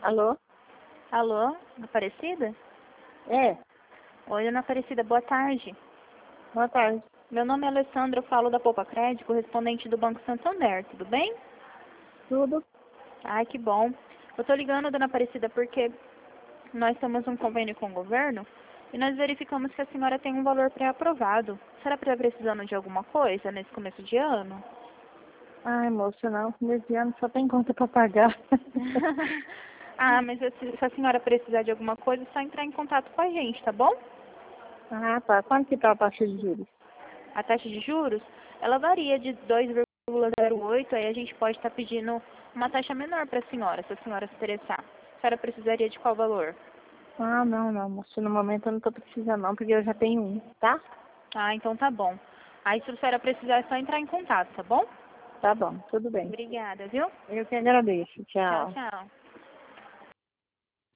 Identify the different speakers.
Speaker 1: Alô?
Speaker 2: Alô, Aparecida?
Speaker 1: É,
Speaker 2: Oi, Ana Aparecida, boa tarde.
Speaker 1: boa tarde.
Speaker 2: Meu nome é Alessandra, eu falo da Poupa Crédito, correspondente do Banco Santander, tudo bem?
Speaker 1: Tudo?
Speaker 2: Ai, que bom. Eu tô ligando, Dona Aparecida, porque nós temos um convênio com o governo e nós verificamos que a senhora tem um valor pré-aprovado. A senhora está precisando de alguma coisa nesse começo de ano?
Speaker 1: Ai, moça, não. Nesse ano só tem conta pra pagar.
Speaker 2: Ah, mas se a senhora precisar de alguma coisa, é só entrar em contato com a gente, tá bom?
Speaker 1: Ah, tá. Quanto que tá a taxa de juros?
Speaker 2: A taxa de juros, ela varia de 2,08, aí a gente pode estar pedindo uma taxa menor para a senhora, se a senhora se interessar. A senhora precisaria de qual valor?
Speaker 1: Ah, não, moça. No momento eu não tô precisando não, porque eu já tenho um, tá?
Speaker 2: Ah, então tá bom. Aí se a senhora precisar, é só entrar em contato, tá bom?
Speaker 1: Tá bom, tudo bem.
Speaker 2: Obrigada, viu?
Speaker 1: Eu que agradeço.
Speaker 2: Tchau,
Speaker 1: Tchau.
Speaker 2: tchau.